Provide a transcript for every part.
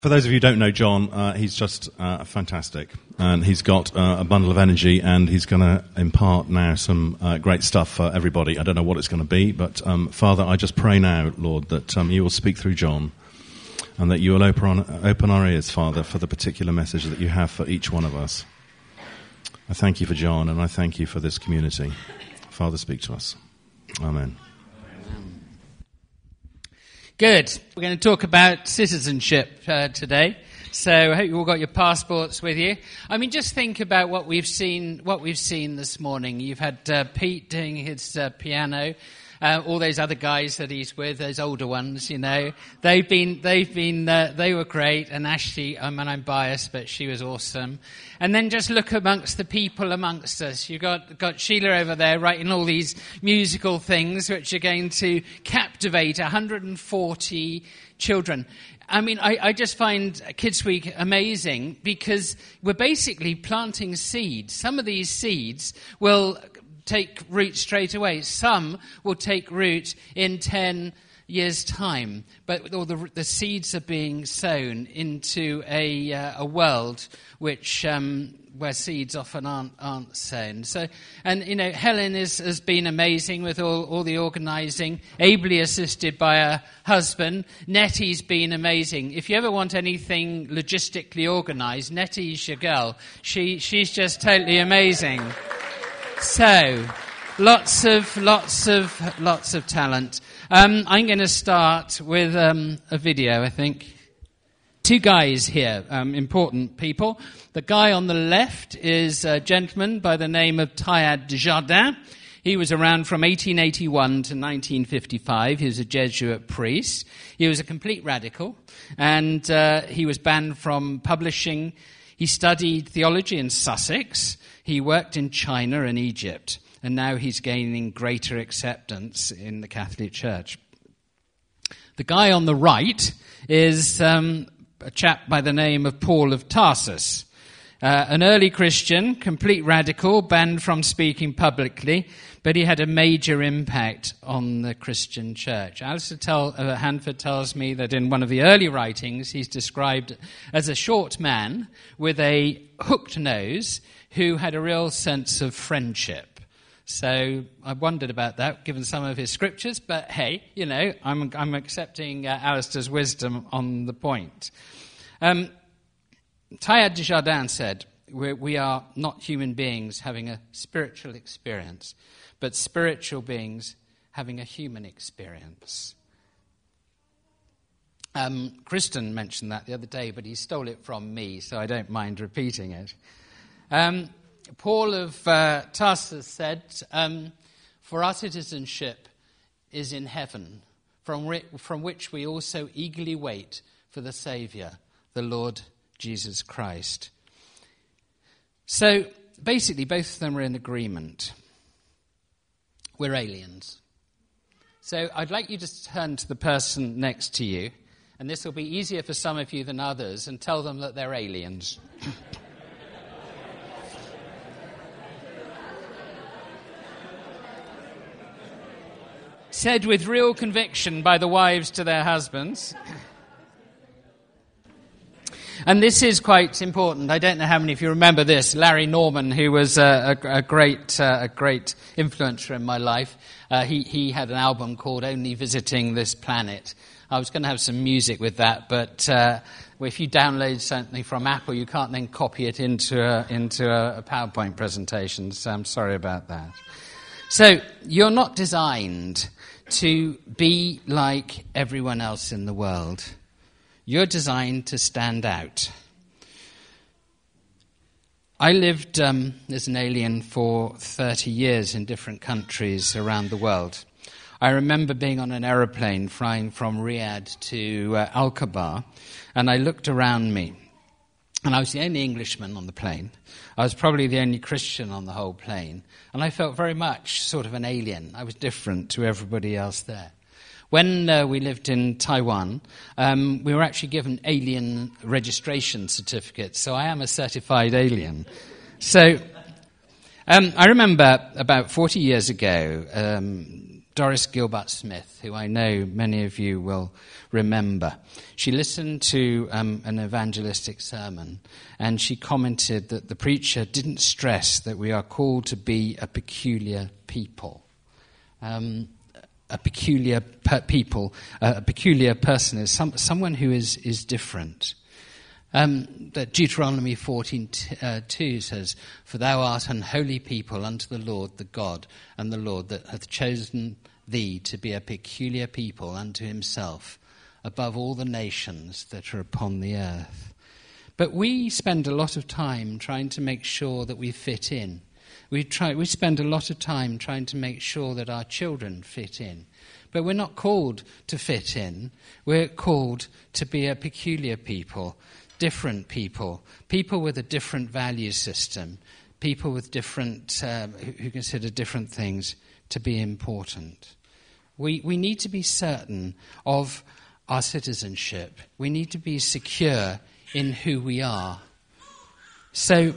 For those of you who don't know John, he's just fantastic, and he's got a bundle of energy, and he's going to impart now some great stuff for everybody. I don't know what it's going to be, but Father, I just pray now, Lord, that you will speak through John, and that you will open our ears, Father, for the particular message that you have for each one of us. I thank you for John, and I thank you for this community. Father, speak to us. Amen. Good. We're going to talk about citizenship today. So I hope you all got your passports with you. I mean, just think about what we've seen this morning. You've had Pete doing his piano. All those other guys that he's with, those older ones, you know, they were great. And Ashley, I mean, I'm biased, but she was awesome. And then just look amongst the people amongst us. You've got Sheila over there writing all these musical things which are going to captivate 140 children. I mean, I just find Kids Week amazing because we're basically planting seeds. Some of these seeds will take root straight away. Some will take root in 10 years' time. But all the seeds are being sown into a world which where seeds often aren't sown. So, and you know, Helen has been amazing with all the organising, ably assisted by her husband. Nettie's been amazing. If you ever want anything logistically organised, Nettie's your girl. She's just totally amazing. So, lots of talent. I'm going to start with a video, I think. Two guys here, important people. The guy on the left is a gentleman by the name of Teilhard de Chardin. He was around from 1881 to 1955. He was a Jesuit priest. He was a complete radical, and he was banned from publishing. He studied theology in Sussex. He worked in China and Egypt, and now he's gaining greater acceptance in the Catholic Church. The guy on the right is a chap by the name of Paul of Tarsus, an early Christian, complete radical, banned from speaking publicly, but he had a major impact on the Christian church. Alistair Hanford tells me that in one of the early writings, he's described as a short man with a hooked nose who had a real sense of friendship. So I wondered about that, given some of his scriptures, but hey, you know, I'm accepting Alistair's wisdom on the point. Teilhard de Chardin said, we are not human beings having a spiritual experience, but spiritual beings having a human experience. Kristen mentioned that the other day, but he stole it from me, so I don't mind repeating it. Paul of Tarsus said, for our citizenship is in heaven, from which we also eagerly wait for the Saviour, the Lord Jesus Christ. So basically, both of them are in agreement. We're aliens. So I'd like you to turn to the person next to you, and this will be easier for some of you than others, and tell them that they're aliens. Said with real conviction by the wives to their husbands. And this is quite important. I don't know how many of you remember this. Larry Norman, who was a great influencer in my life, he had an album called Only Visiting This Planet. I was going to have some music with that, but if you download something from Apple, you can't then copy it into a PowerPoint presentation, so I'm sorry about that. So you're not designed to be like everyone else in the world. You're designed to stand out. I lived as an alien for 30 years in different countries around the world. I remember being on an aeroplane flying from Riyadh to Al-Kabar, and I looked around me, and I was the only Englishman on the plane. I was probably the only Christian on the whole plane, and I felt very much sort of an alien. I was different to everybody else there. When we lived in Taiwan, we were actually given alien registration certificates, so I am a certified alien. So I remember about 40 years ago, Doris Gilbert Smith, who I know many of you will remember. She listened to an evangelistic sermon, and she commented that the preacher didn't stress that we are called to be a peculiar people. A peculiar person is someone who is different. That Deuteronomy 14:2 says, "For thou art an holy people unto the Lord the God, and the Lord that hath chosen thee to be a peculiar people unto himself, above all the nations that are upon the earth." But we spend a lot of time trying to make sure that we fit in. We spend a lot of time trying to make sure that our children fit in. But we're not called to fit in. We're called to be a peculiar people, different people, people with a different value system, people with different, who consider different things to be important. We need to be certain of our citizenship. We need to be secure in who we are. So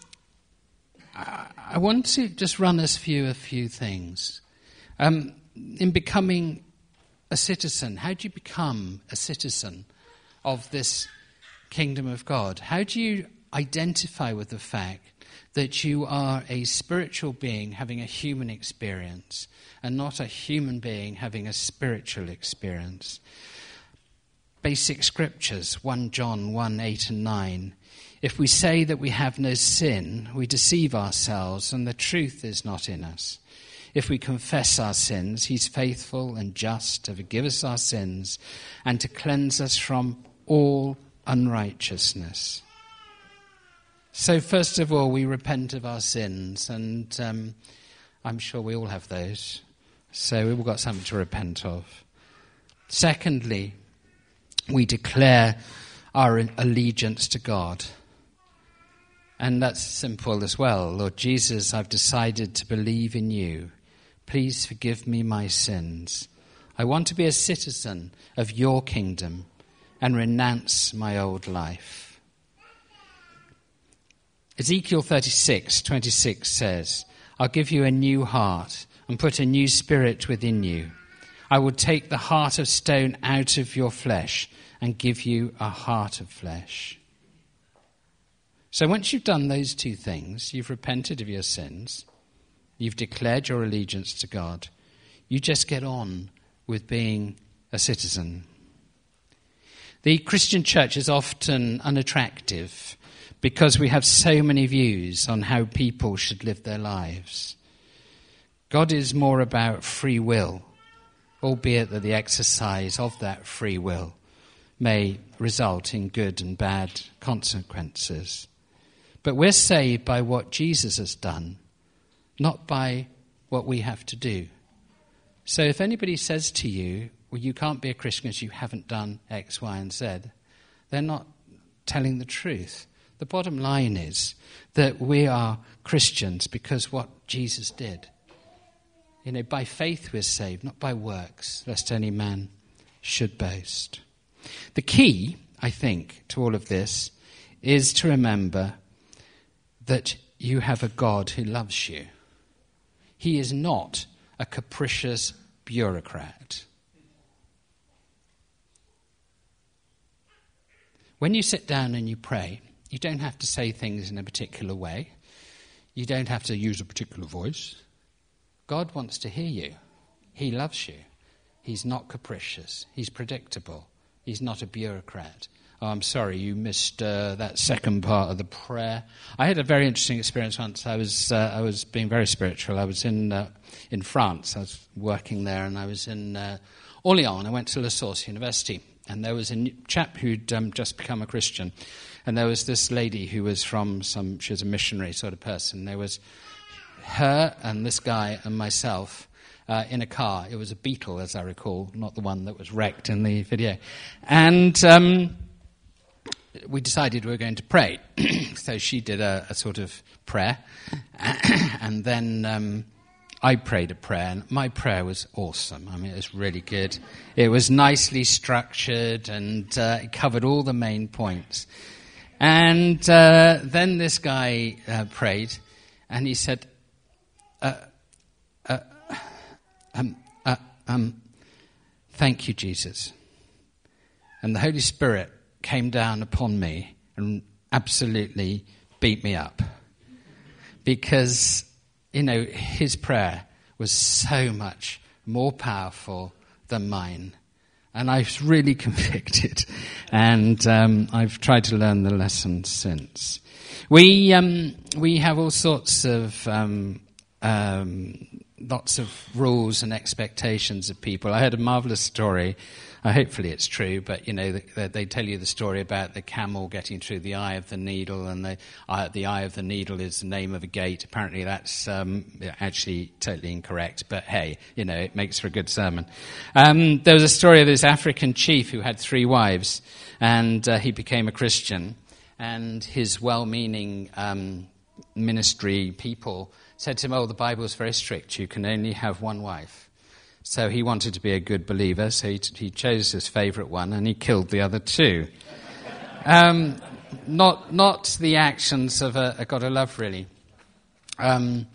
I want to just run us through a few things. In becoming a citizen, how do you become a citizen of this kingdom of God? How do you identify with the fact that you are a spiritual being having a human experience and not a human being having a spiritual experience? Basic scriptures, 1 John 1:8 and 9. If we say that we have no sin, we deceive ourselves and the truth is not in us. If we confess our sins, he's faithful and just to forgive us our sins and to cleanse us from all unrighteousness. So first of all, we repent of our sins, and I'm sure we all have those. So we've all got something to repent of. Secondly, we declare our allegiance to God. And that's simple as well. Lord Jesus, I've decided to believe in you. Please forgive me my sins. I want to be a citizen of your kingdom and renounce my old life. Ezekiel 36:26 says, I'll give you a new heart and put a new spirit within you. I will take the heart of stone out of your flesh and give you a heart of flesh. So once you've done those two things, you've repented of your sins, you've declared your allegiance to God, you just get on with being a citizen. The Christian church is often unattractive because we have so many views on how people should live their lives. God is more about free will, albeit that the exercise of that free will may result in good and bad consequences. But we're saved by what Jesus has done, not by what we have to do. So if anybody says to you, well, you can't be a Christian because you haven't done X, Y, and Z, they're not telling the truth. The bottom line is that we are Christians because what Jesus did. You know, by faith we're saved, not by works, lest any man should boast. The key, I think, to all of this is to remember that you have a God who loves you. He is not a capricious bureaucrat. When you sit down and you pray, you don't have to say things in a particular way. You don't have to use a particular voice. God wants to hear you. He loves you. He's not capricious. He's predictable. He's not a bureaucrat. Oh, I'm sorry, you missed that second part of the prayer. I had a very interesting experience once. I was being very spiritual. I was in France. I was working there, and I was in Orléans. I went to La Source University, and there was a chap who'd just become a Christian, and there was this lady who was she was a missionary sort of person. There was her and this guy and myself in a car. It was a Beetle, as I recall, not the one that was wrecked in the video. And we decided we were going to pray. So she did a sort of prayer. And then I prayed a prayer. And my prayer was awesome. I mean, it was really good. It was nicely structured and it covered all the main points. And then this guy prayed and he said, thank you, Jesus. And the Holy Spirit came down upon me and absolutely beat me up. Because, his prayer was so much more powerful than mine. And I was really convicted. And I've tried to learn the lesson since. We have all sorts of lots of rules and expectations of people. I heard a marvelous story. Hopefully it's true, but they tell you the story about the camel getting through the eye of the needle, and the eye of the needle is the name of a gate. Apparently that's actually totally incorrect, but hey, it makes for a good sermon. There was a story of this African chief who had 3 wives, and he became a Christian, and his well-meaning ministry people said to him, the Bible's very strict, you can only have 1 wife. So he wanted to be a good believer, so he chose his favourite one, and he killed the other 2. Not the actions of a God of love, really. And,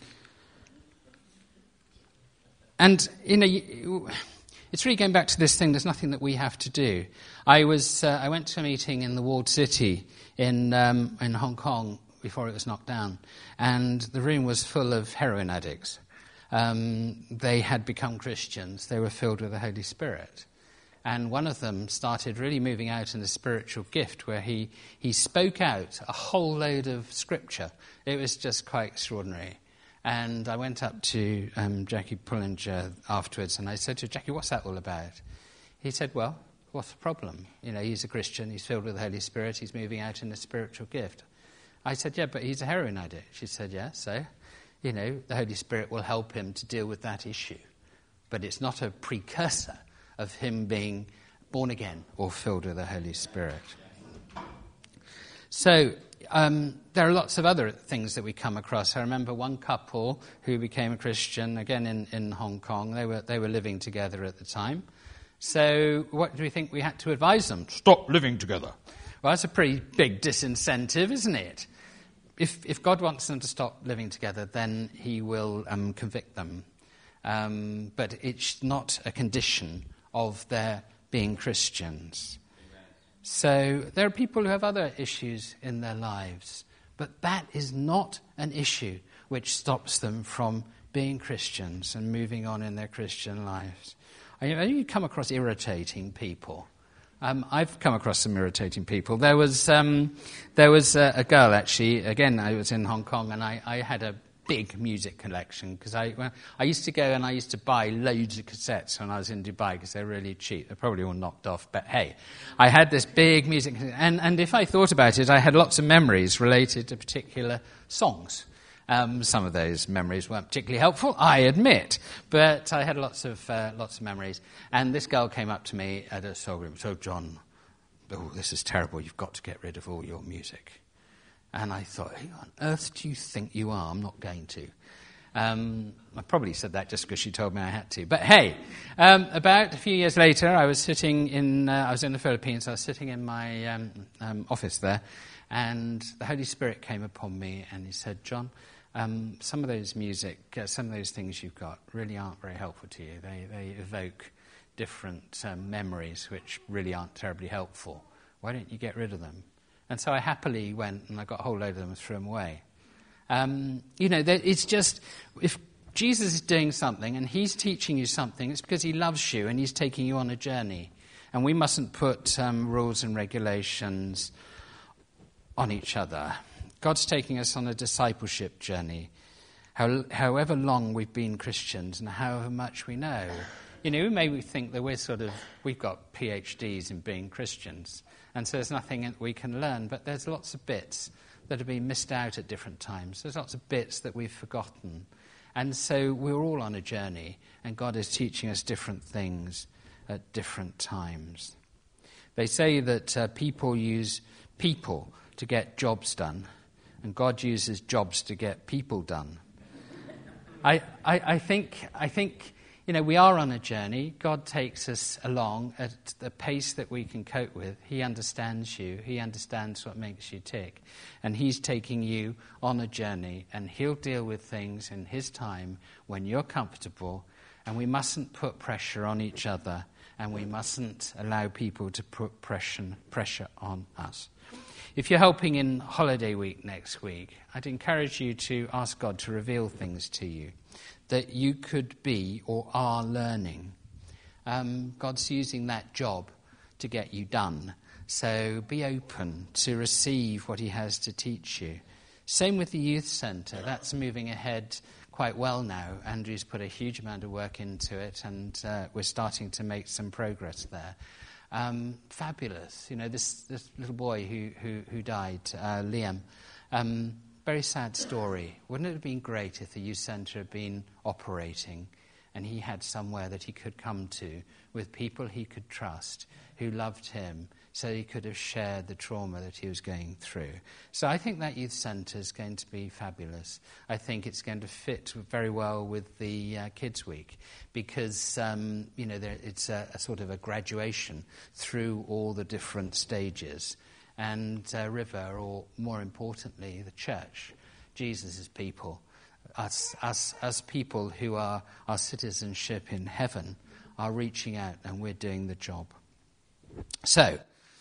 it's really going back to this thing, there's nothing that we have to do. I went to a meeting in the walled city in Hong Kong before it was knocked down, and the room was full of heroin addicts. They had become Christians. They were filled with the Holy Spirit. And one of them started really moving out in a spiritual gift where he spoke out a whole load of scripture. It was just quite extraordinary. And I went up to Jackie Pullinger afterwards and I said to her, Jackie, what's that all about? He said, well, what's the problem? He's a Christian. He's filled with the Holy Spirit. He's moving out in a spiritual gift. I said, yeah, but he's a heroin addict. She said, yeah, so... the Holy Spirit will help him to deal with that issue. But it's not a precursor of him being born again or filled with the Holy Spirit. So there are lots of other things that we come across. I remember one couple who became a Christian, again in Hong Kong. They were living together at the time. So what do we think we had to advise them? Stop living together. Well, that's a pretty big disincentive, isn't it? If God wants them to stop living together, then he will convict them. But it's not a condition of their being Christians. Amen. So there are people who have other issues in their lives, but that is not an issue which stops them from being Christians and moving on in their Christian lives. You come across irritating people. I've come across some irritating people. There was a girl, actually, again, I was in Hong Kong, and I had a big music collection, because I used to go and I used to buy loads of cassettes when I was in Dubai, because they're really cheap. They're probably all knocked off, but hey, I had this big music, and if I thought about it, I had lots of memories related to particular songs. Some of those memories weren't particularly helpful, I admit, but I had lots of memories. And this girl came up to me at a soul room. So, John, this is terrible. You've got to get rid of all your music. And I thought, who on earth do you think you are? I'm not going to. I probably said that just because she told me I had to. But hey, about a few years later, I was in the Philippines. I was sitting in my office there, and the Holy Spirit came upon me, and he said, John, some of those things you've got really aren't very helpful to you. They evoke different memories which really aren't terribly helpful. Why don't you get rid of them? And so I happily went and I got a whole load of them and threw them away. It's just, if Jesus is doing something and he's teaching you something, it's because he loves you and he's taking you on a journey. And we mustn't put rules and regulations on each other. God's taking us on a discipleship journey. However long we've been Christians and however much we know. Maybe think that we've got PhDs in being Christians. And so there's nothing that we can learn. But there's lots of bits that have been missed out at different times. There's lots of bits that we've forgotten. And so we're all on a journey. And God is teaching us different things at different times. They say that people use people to get jobs done. And God uses jobs to get people done. I think we are on a journey. God takes us along at the pace that we can cope with. He understands you. He understands what makes you tick. And he's taking you on a journey. And he'll deal with things in his time when you're comfortable And we mustn't put pressure on each other, and we mustn't allow people to put pressure on us. If you're helping in holiday week next week, I'd encourage you to ask God to reveal things to you that you could be or are learning. God's using that job to get you done. So be open to receive what he has to teach you. Same with the youth centre. That's moving ahead quite well now. Andrew's put a huge amount of work into it, and we're starting to make some progress there. Fabulous. You know, this little boy who died, Liam, very sad story. Wouldn't it have been great if the youth centre had been operating and he had somewhere that he could come to with people he could trust, who loved him, so he could have shared the trauma that he was going through. So I think that youth centre is going to be fabulous. I think it's going to fit very well with the Kids Week because, it's a sort of a graduation through all the different stages. And River, or more importantly, the church, Jesus' people, us people who are our citizenship in heaven, are reaching out and we're doing the job. So,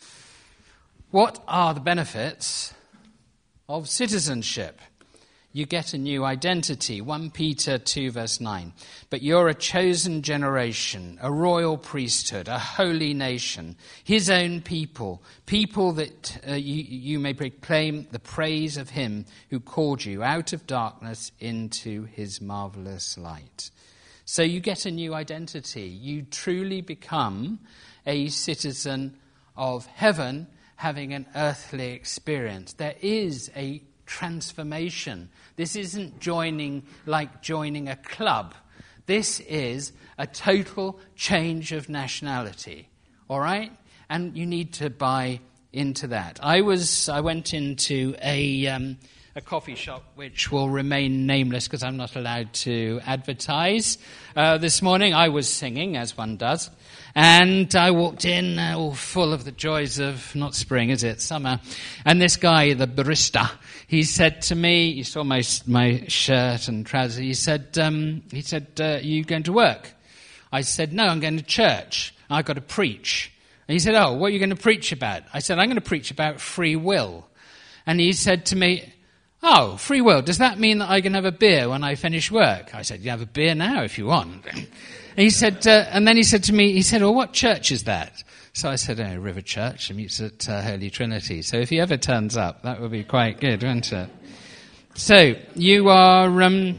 what are the benefits of citizenship? You get a new identity. 1 Peter 2 verse 9. But you're a chosen generation, a royal priesthood, a holy nation, his own people that you may proclaim the praise of him who called you out of darkness into his marvelous light. So you get a new identity. You truly become a citizen of heaven, having an earthly experience. There is a transformation. This isn't joining a club. This is a total change of nationality. All right? And you need to buy into that. I went into a coffee shop which will remain nameless because I'm not allowed to advertise. This morning I was singing, as one does, and I walked in all full of the joys of, not spring, is it, summer. And this guy, the barista, he said to me, he saw my shirt and trousers, he said, are you going to work? I said, no, I'm going to church. I've got to preach. And he said, oh, what are you going to preach about? I said, I'm going to preach about free will. And he said to me, oh, free will, does that mean that I can have a beer when I finish work? I said, you have a beer now if you want. And he said, and then he said to me, well, what church is that? So I said, River Church. It meets at Holy Trinity. So if he ever turns up, that would be quite good, wouldn't it? So you are,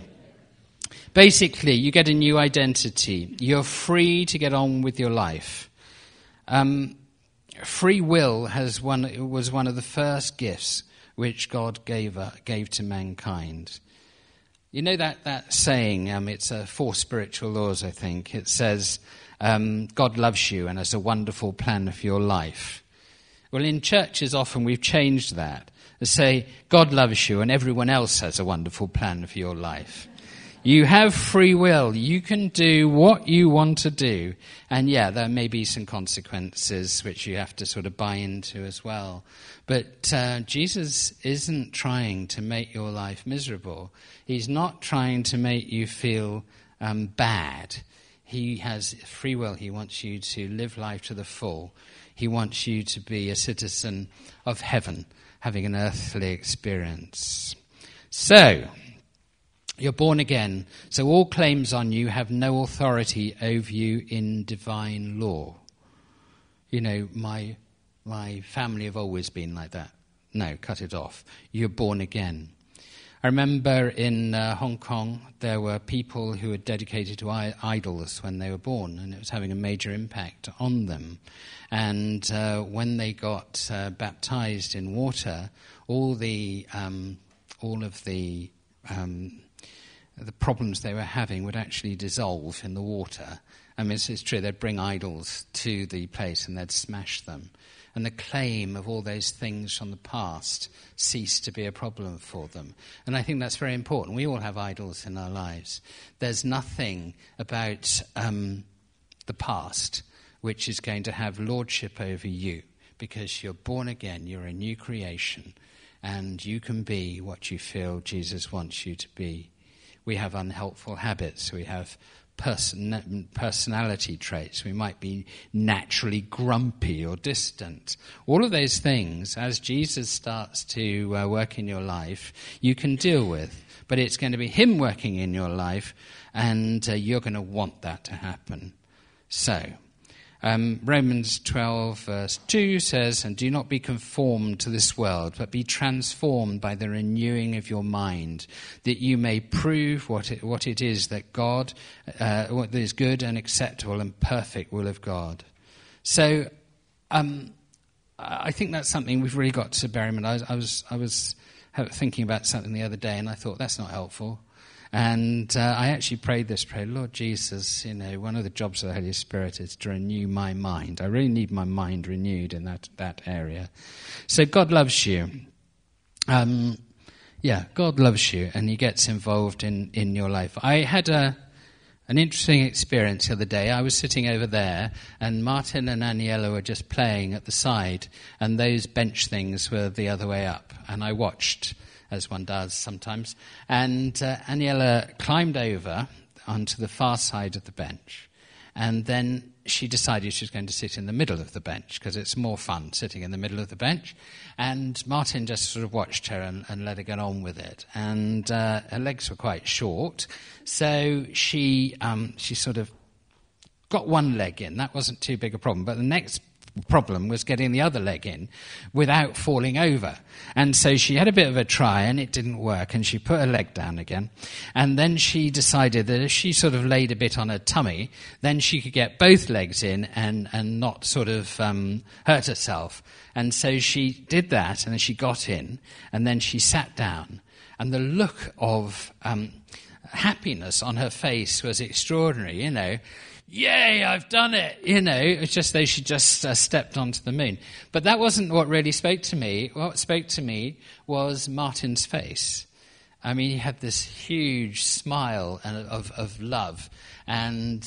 basically, you get a new identity. You're free to get on with your life. Free will was one of the first gifts which God gave to mankind. You know that saying, it's 4 spiritual laws, I think. It says, God loves you and has a wonderful plan for your life. Well, in churches often we've changed that. They say, God loves you and everyone else has a wonderful plan for your life. You have free will. You can do what you want to do. And yeah, there may be some consequences which you have to sort of buy into as well. But Jesus isn't trying to make your life miserable. He's not trying to make you feel bad. He has free will. He wants you to live life to the full. He wants you to be a citizen of heaven, having an earthly experience. So, you're born again, so all claims on you have no authority over you in divine law. You know, my family have always been like that. No, cut it off. You're born again. I remember in Hong Kong, there were people who were dedicated to idols when they were born, and it was having a major impact on them. And when they got baptized in water, all of the problems they were having would actually dissolve in the water. I mean, it's true, they'd bring idols to the place and they'd smash them. And the claim of all those things from the past ceased to be a problem for them. And I think that's very important. We all have idols in our lives. There's nothing about the past which is going to have lordship over you, because you're born again, you're a new creation, and you can be what you feel Jesus wants you to be. We have unhelpful habits, we have personality traits. We might be naturally grumpy or distant. All of those things, as Jesus starts to work in your life, you can deal with. But it's going to be him working in your life, and you're going to want that to happen. So, Romans 12 verse 2 says, "And do not be conformed to this world, but be transformed by the renewing of your mind, that you may prove what it is that God, what is good and acceptable and perfect will of God." So, I think that's something we've really got to bear in mind. I was thinking about something the other day, and I thought that's not helpful. And I actually prayed this prayer: Lord Jesus, one of the jobs of the Holy Spirit is to renew my mind. I really need my mind renewed in that area. So God loves you. God loves you, and he gets involved in your life. I had an interesting experience the other day. I was sitting over there, and Martin and Aniela were just playing at the side, and those bench things were the other way up. And I watched, as one does sometimes, and Aniela climbed over onto the far side of the bench, and then she decided she was going to sit in the middle of the bench, because it's more fun sitting in the middle of the bench. And Martin just sort of watched her and let her get on with it. And her legs were quite short, so she sort of got one leg in. That wasn't too big a problem. But the next problem was getting the other leg in without falling over. And so she had a bit of a try, and it didn't work, and she put her leg down again. And then she decided that if she sort of laid a bit on her tummy, then she could get both legs in and not sort of hurt herself. And so she did that, and then she got in, and then she sat down. And the look of happiness on her face was extraordinary, Yay, I've done it. It's just though she just stepped onto the moon. But that wasn't what really spoke to me. What spoke to me was Martin's face. I mean, he had this huge smile of love. And,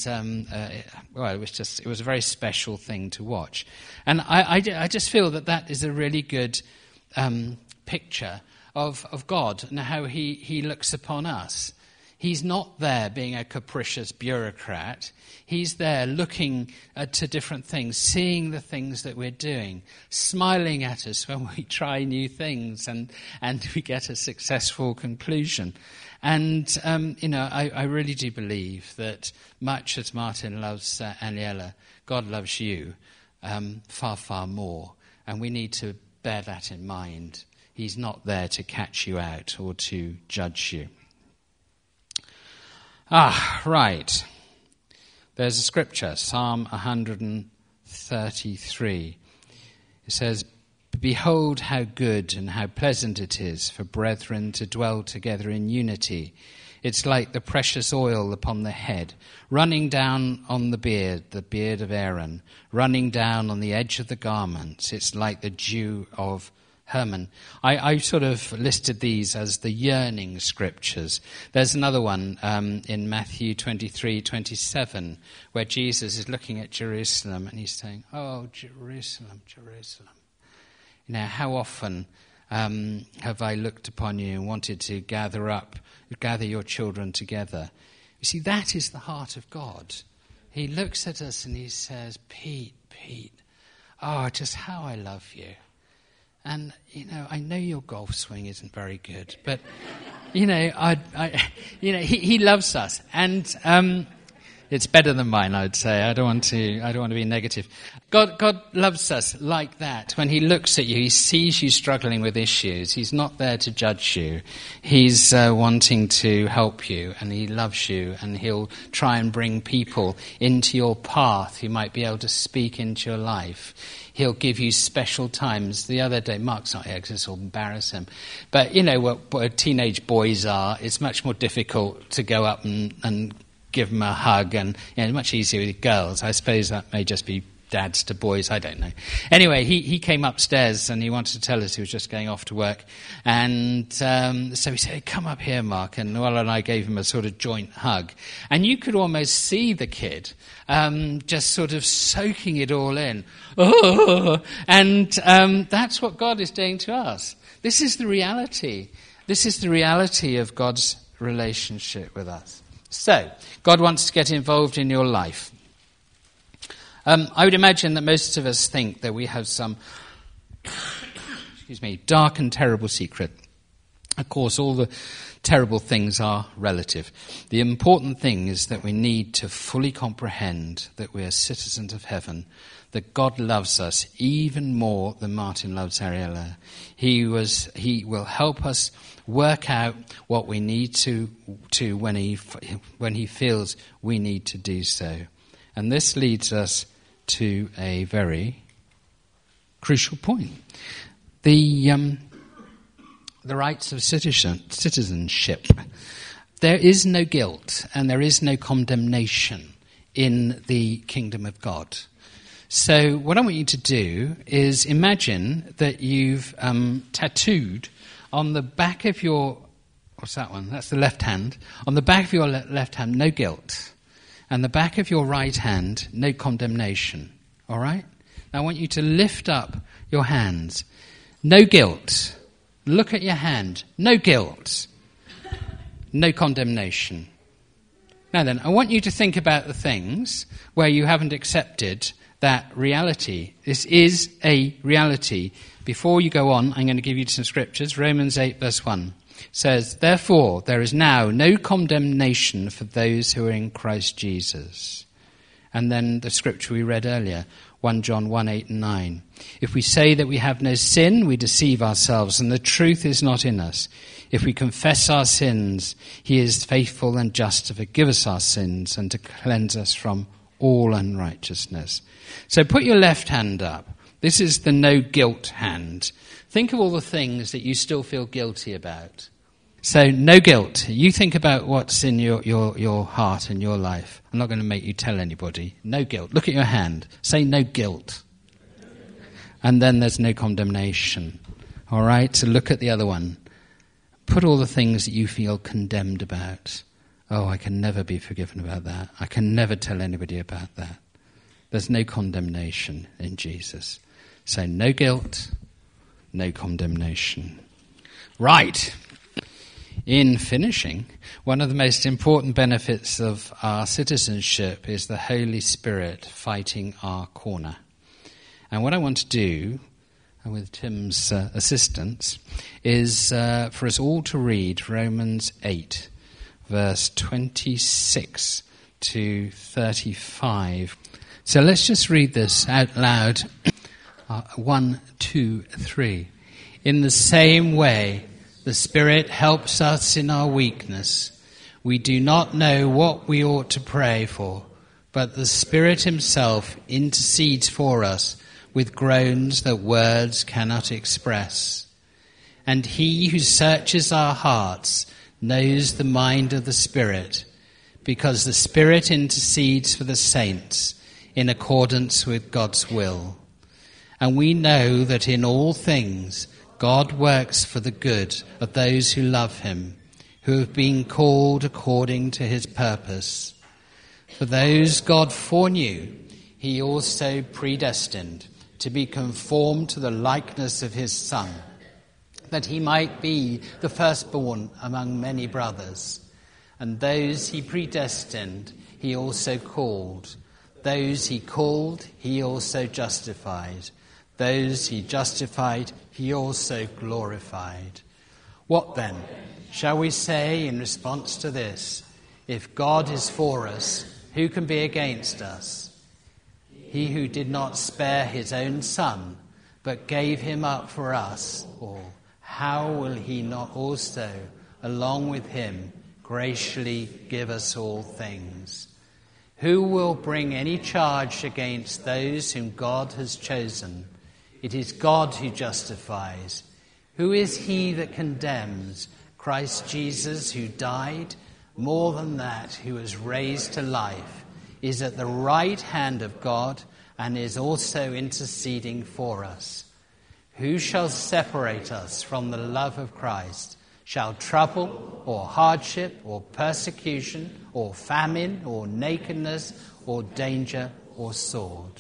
it was a very special thing to watch. And I just feel that is a really good picture of God and how he looks upon us. He's not there being a capricious bureaucrat. He's there looking to different things, seeing the things that we're doing, smiling at us when we try new things and we get a successful conclusion. And, I really do believe that much as Martin loves Aniela, God loves you far, far more. And we need to bear that in mind. He's not there to catch you out or to judge you. Right. There's a scripture, Psalm 133. It says, "Behold how good and how pleasant it is for brethren to dwell together in unity. It's like the precious oil upon the head, running down on the beard of Aaron, running down on the edge of the garments. It's like the dew of Hermon." I sort of listed these as the yearning scriptures. There's another one in Matthew 23:27, where Jesus is looking at Jerusalem and he's saying, "Oh, Jerusalem, Jerusalem. How often have I looked upon you and wanted to gather your children together." You see, that is the heart of God. He looks at us and he says, Pete, just how I love you. And, I know your golf swing isn't very good, but, he loves us. And it's better than mine, I would say. I don't want to be negative. God loves us like that. When he looks at you, he sees you struggling with issues. He's not there to judge you. He's wanting to help you, and he loves you, and he'll try and bring people into your path who might be able to speak into your life. He'll give you special times. The other day, Mark's not here because this will embarrass him. But you know what teenage boys are. It's much more difficult to go up and give them a hug, and much easier with girls. I suppose that may just be dads to boys, I don't know. Anyway, he came upstairs and he wanted to tell us he was just going off to work. And so he said, "Come up here, Mark." And Noel and I gave him a sort of joint hug. And you could almost see the kid just sort of soaking it all in. Oh! And that's what God is doing to us. This is the reality. This is the reality of God's relationship with us. So, God wants to get involved in your life. I would imagine that most of us think that we have some dark and terrible secret. Of course, all the terrible things are relative. The important thing is that we need to fully comprehend that we are citizens of heaven, that God loves us even more than Martin loves Ariella. He will help us work out what we need to when he feels we need to do so. And this leads us to a very crucial point. The rights of citizenship. There is no guilt and there is no condemnation in the kingdom of God. So what I want you to do is imagine that you've tattooed on the back of your, what's that one? That's the left hand. On the back of your left hand, no guilt. And the back of your right hand, no condemnation. All right? Now I want you to lift up your hands. No guilt. Look at your hand. No guilt. No condemnation. Now then, I want you to think about the things where you haven't accepted that reality. This is a reality. Before you go on, I'm going to give you some scriptures. Romans 8 verse 1 says, "Therefore there is now no condemnation for those who are in Christ Jesus." And then the scripture we read earlier, 1 John 1, 8 and 9. "If we say that we have no sin, we deceive ourselves, and the truth is not in us. If we confess our sins, he is faithful and just to forgive us our sins and to cleanse us from all unrighteousness." So put your left hand up. This is the no guilt hand. Think of all the things that you still feel guilty about. So no guilt. You think about what's in your heart and your life. I'm not going to make you tell anybody. No guilt. Look at your hand. Say no guilt. And then there's no condemnation. All right? So look at the other one. Put all the things that you feel condemned about. Oh, I can never be forgiven about that. I can never tell anybody about that. There's no condemnation in Jesus. So no guilt, no condemnation. Right. In finishing, one of the most important benefits of our citizenship is the Holy Spirit fighting our corner. And what I want to do, with Tim's assistance, is for us all to read Romans 8, verse 26 to 35. So let's just read this out loud. 1, 2, 3. "In the same way, the Spirit helps us in our weakness. We do not know what we ought to pray for, but the Spirit himself intercedes for us with groans that words cannot express. And he who searches our hearts knows the mind of the Spirit, because the Spirit intercedes for the saints in accordance with God's will. And we know that in all things God works for the good of those who love him, who have been called according to his purpose. For those God foreknew, he also predestined to be conformed to the likeness of his Son, that he might be the firstborn among many brothers. And those he predestined, he also called. Those he called, he also justified. Those he justified, he also glorified. What then shall we say in response to this? If God is for us, who can be against us? He who did not spare his own Son, but gave him up for us all, how will he not also, along with him, graciously give us all things? Who will bring any charge against those whom God has chosen? It is God who justifies. Who is he that condemns? Christ Jesus, who died, more than that, who was raised to life, is at the right hand of God and is also interceding for us. Who shall separate us from the love of Christ? Shall trouble or hardship or persecution or famine or nakedness or danger or sword?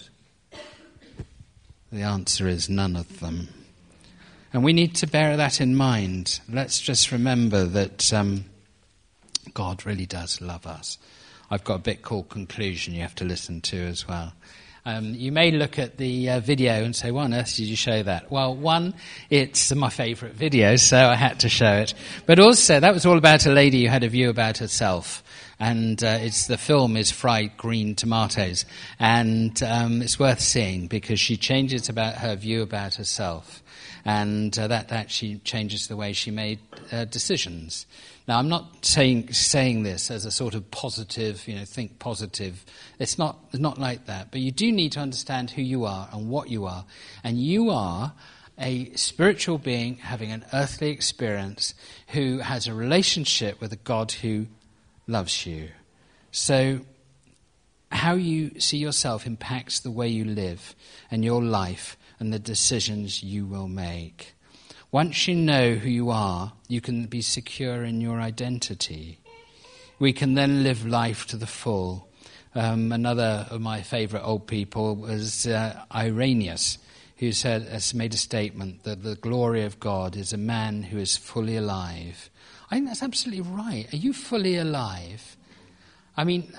The answer is none of them. And we need to bear that in mind. Let's just remember that God really does love us. I've got a bit called Conclusion you have to listen to as well. You may look at the video and say, why on earth did you show that? Well, one, it's my favourite video, so I had to show it. But also, that was all about a lady who had a view about herself. And the film is Fried Green Tomatoes. And it's worth seeing because she changes about her view about herself. And that actually changes the way she made decisions. Now, I'm not saying this as a sort of positive, think positive. It's not like that. But you do need to understand who you are and what you are. And you are a spiritual being having an earthly experience who has a relationship with a God who loves you. So how you see yourself impacts the way you live and your life and the decisions you will make. Once you know who you are, you can be secure in your identity. We can then live life to the full. Another of my favourite old people was Irenaeus, who has made a statement that the glory of God is a man who is fully alive. I think that's absolutely right. Are you fully alive? I mean,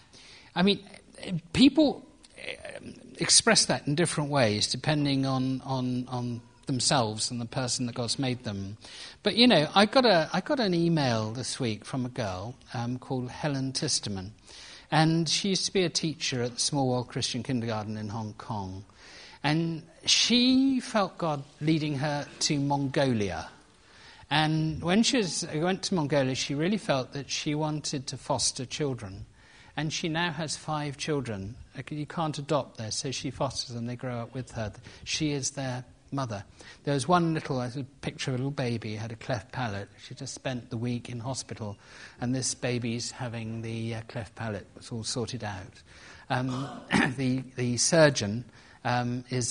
people express that in different ways depending on themselves and the person that God's made them. But I got an email this week from a girl called Helen Tisterman, and she used to be a teacher at the Small World Christian Kindergarten in Hong Kong, and she felt God leading her to Mongolia. And when she went to Mongolia, she really felt that she wanted to foster children. And she now has 5 children. You can't adopt there, so she fosters them. They grow up with her. She is their mother. There was one little picture of a little baby who had a cleft palate. She just spent the week in hospital, and this baby's having the cleft palate. It's all sorted out. The surgeon is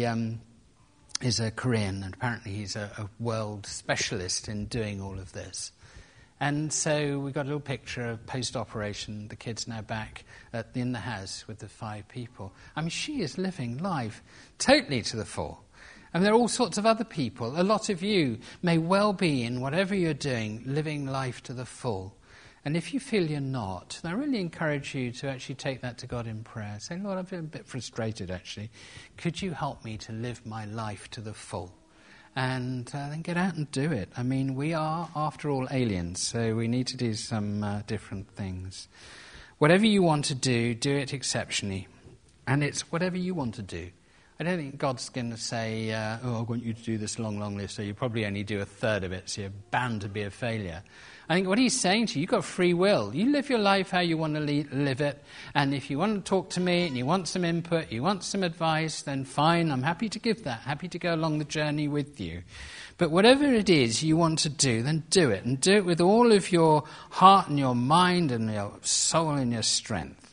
a Korean, and apparently he's a world specialist in doing all of this. And so we got a little picture of post-operation. The kid's now back in the house with the 5 people. I mean, she is living life totally to the full. And there are all sorts of other people. A lot of you may well be, in whatever you're doing, living life to the full. And if you feel you're not, then I really encourage you to actually take that to God in prayer. Say, Lord, I've been a bit frustrated, actually. Could you help me to live my life to the full? And then get out and do it. I mean, we are, after all, aliens, so we need to do some different things. Whatever you want to do it exceptionally. And it's whatever you want to do. I don't think God's going to say, I want you to do this long, long list, so you probably only do a third of it, so you're bound to be a failure. I think what he's saying to you, you've got free will. You live your life how you want to live it, and if you want to talk to me and you want some input, you want some advice, then fine, I'm happy to give that, happy to go along the journey with you. But whatever it is you want to do, then do it, and do it with all of your heart and your mind and your soul and your strength.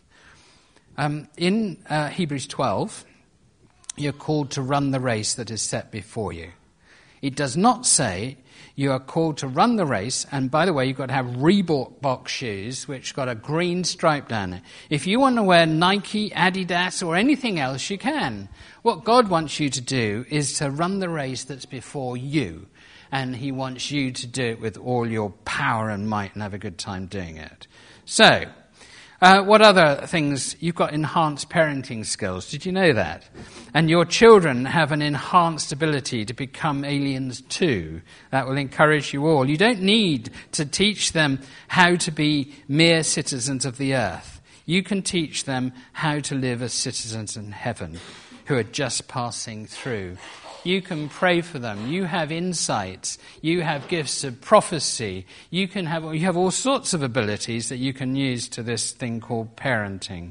In Hebrews 12... you're called to run the race that is set before you. It does not say you are called to run the race, and by the way, you've got to have Reebok shoes, which got a green stripe down it. If you want to wear Nike, Adidas, or anything else, you can. What God wants you to do is to run the race that's before you, and he wants you to do it with all your power and might and have a good time doing it. So, what other things? You've got enhanced parenting skills. Did you know that? And your children have an enhanced ability to become aliens too. That will encourage you all. You don't need to teach them how to be mere citizens of the earth. You can teach them how to live as citizens in heaven who are just passing through. You can pray for them. You have insights. You have gifts of prophecy. You have all sorts of abilities that you can use to this thing called parenting.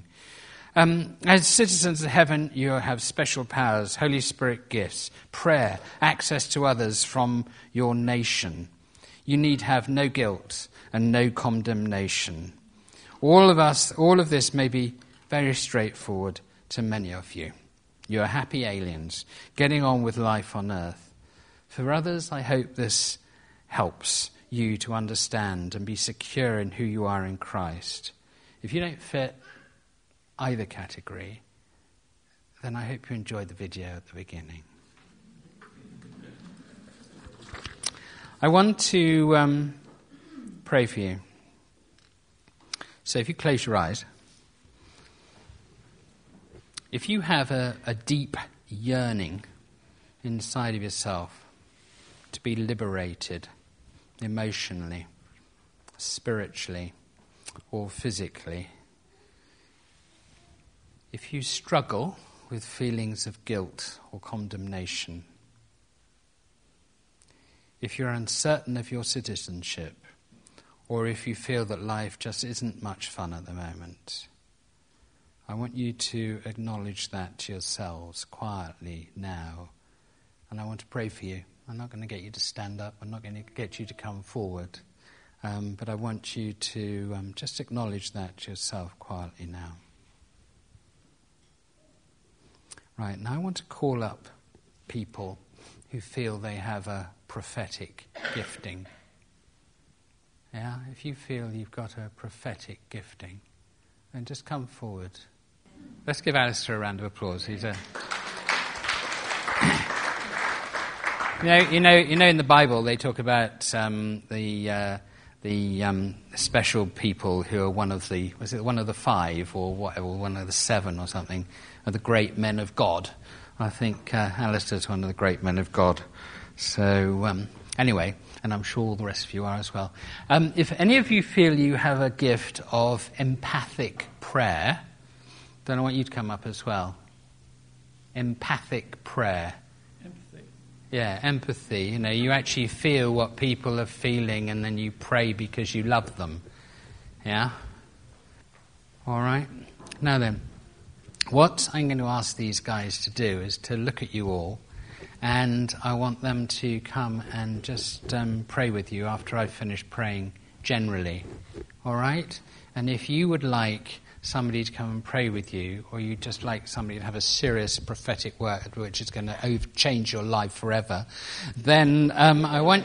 As citizens of heaven, you have special powers, Holy Spirit gifts, prayer, access to others from your nation. You need have no guilt and no condemnation. All of this may be very straightforward to many of you. You are happy aliens, getting on with life on earth. For others, I hope this helps you to understand and be secure in who you are in Christ. If you don't fit either category, then I hope you enjoyed the video at the beginning. I want to pray for you. So if you close your eyes, if you have a deep yearning inside of yourself to be liberated emotionally, spiritually, or physically, if you struggle with feelings of guilt or condemnation, if you're uncertain of your citizenship, or if you feel that life just isn't much fun at the moment, I want you to acknowledge that to yourselves quietly now. And I want to pray for you. I'm not going to get you to stand up. I'm not going to get you to come forward. But I want you to just acknowledge that to yourself quietly now. Right, now I want to call up people who feel they have a prophetic gifting. Yeah, if you feel you've got a prophetic gifting, then just come forward. Let's give Alistair a round of applause. He's a... You know, in the Bible they talk about the special people who are one of the 5 or whatever, one of the 7 or something, are the great men of God. I think Alistair's one of the great men of God. So anyway, and I'm sure all the rest of you are as well. If any of you feel you have a gift of empathic prayer, then I want you to come up as well. Empathic prayer. Yeah, empathy. You know, you actually feel what people are feeling and then you pray because you love them. Yeah? All right? Now then, what I'm going to ask these guys to do is to look at you all, and I want them to come and just pray with you after I've finished praying generally. All right? And if you would like somebody to come and pray with you, or you just like somebody to have a serious prophetic word which is going to change your life forever, then I want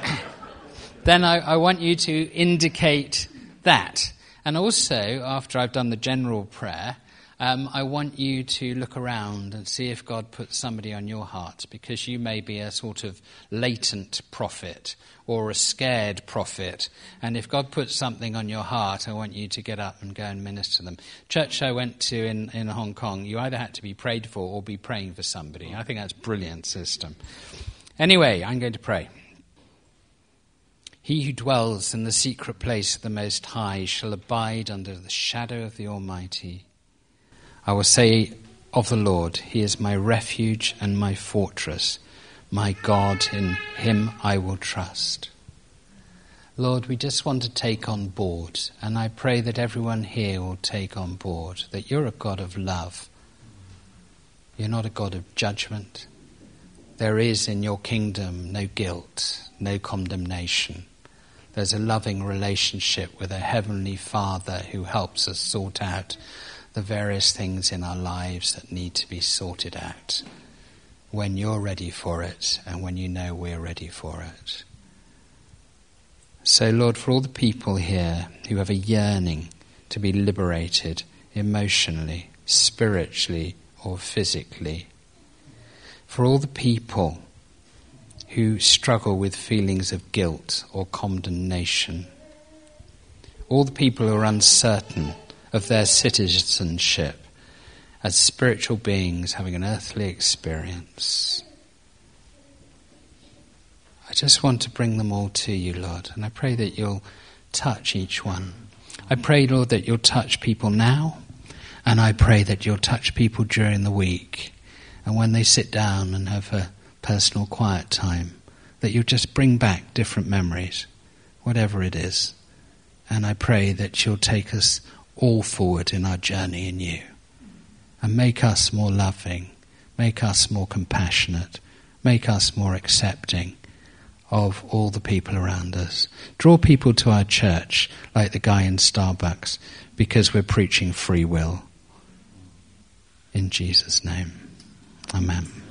you to indicate that. And also, after I've done the general prayer, I want you to look around and see if God puts somebody on your heart, because you may be a sort of latent prophet or a scared prophet. And if God puts something on your heart, I want you to get up and go and minister to them. Church I went to in Hong Kong, you either had to be prayed for or be praying for somebody. I think that's a brilliant system. Anyway, I'm going to pray. He who dwells in the secret place of the Most High shall abide under the shadow of the Almighty. I will say of the Lord, He is my refuge and my fortress. My God, in Him I will trust. Lord, we just want to take on board, and I pray that everyone here will take on board that you're a God of love. You're not a God of judgment. There is in your kingdom no guilt, no condemnation. There's a loving relationship with a heavenly Father who helps us sort out the various things in our lives that need to be sorted out when you're ready for it and when you know we're ready for it. So, Lord, for all the people here who have a yearning to be liberated emotionally, spiritually, or physically, for all the people who struggle with feelings of guilt or condemnation, all the people who are uncertain of their citizenship as spiritual beings having an earthly experience, I just want to bring them all to you, Lord, and I pray that you'll touch each one. I pray, Lord, that you'll touch people now, and I pray that you'll touch people during the week, and when they sit down and have a personal quiet time, that you'll just bring back different memories, whatever it is. And I pray that you'll take us all forward in our journey in you, and make us more loving, make us more compassionate, make us more accepting of all the people around us. Draw people to our church like the guy in Starbucks, because we're preaching free will. In Jesus' name, amen.